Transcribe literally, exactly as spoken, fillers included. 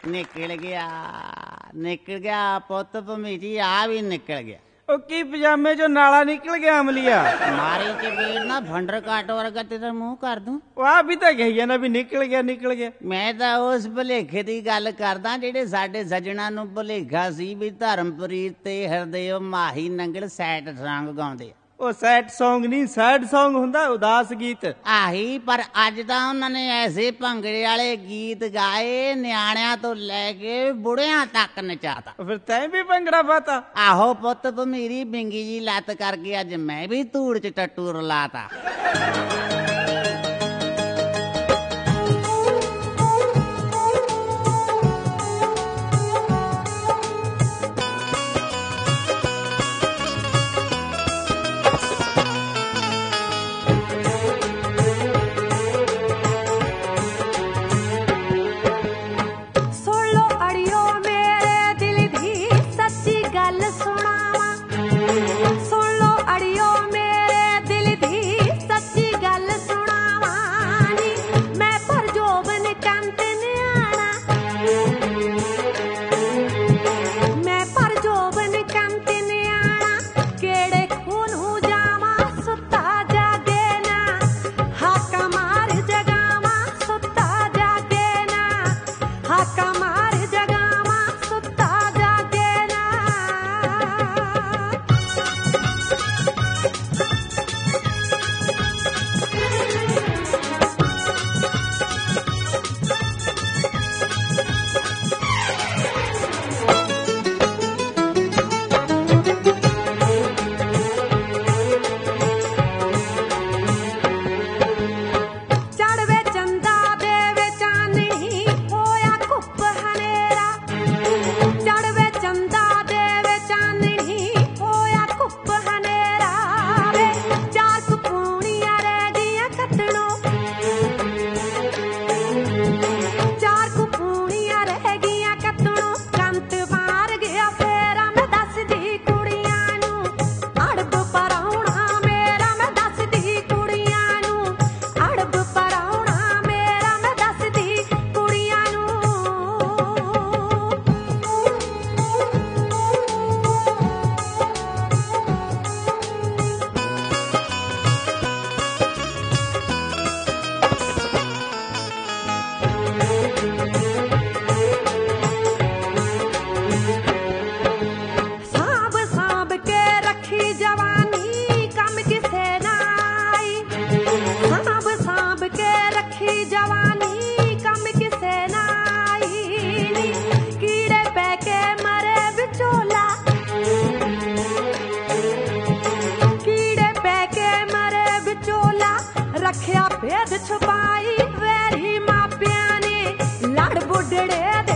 निकल गया निकल गया पुत भमीजी आ भी निकल गया। ओ की पजामे चो नाला निकल गया अमलिया। मारी चपेट ना भंडर काट वर्गा तेरा मुंह कर दूं। वाह भी तो कही ना भी निकल गया निकल गया। मैं तो उस भुलेखे की गल करदा जेडे साडे सज्जणा नूं भुलेखा सी भी धर्मप्रीत ते हरदेव माही नंगल सैड सॉन्ग गाउंदे। ਉਹ ਸੈਡ ਸੌਂਗ ਨਹੀਂ ਸੈਡ ਸੌਂਗ ਹੁੰਦਾ ਉਦਾਸ ਗੀਤ ਆਹੀ ਪਰ ਅੱਜ ਤਾਂ ਉਹਨਾਂ ਨੇ ਐਸੇ ਭੰਗੜੇ ਵਾਲੇ ਗੀਤ ਗਾਏ ਨਿਆਣਿਆਂ ਤੋਂ ਲੈ ਕੇ ਬੁੜਿਆਂ ਤੱਕ ਨਚਾਤਾ। ਫਿਰ ਤੈਂ ਵੀ ਭੰਗੜਾ ਪਾਤਾ? ਆਹੋ ਪੁੱਤ ਮੇਰੀ ਬਿੰਗੀ ਜੀ ਲੱਤ ਕਰਕੇ ਅੱਜ ਮੈਂ ਵੀ ਧੂੜ ਚ ਟੱਟੂ ਰਲਾਤਾ। छुपाई वेरी मापिया ने लड़ बुढ़ड़े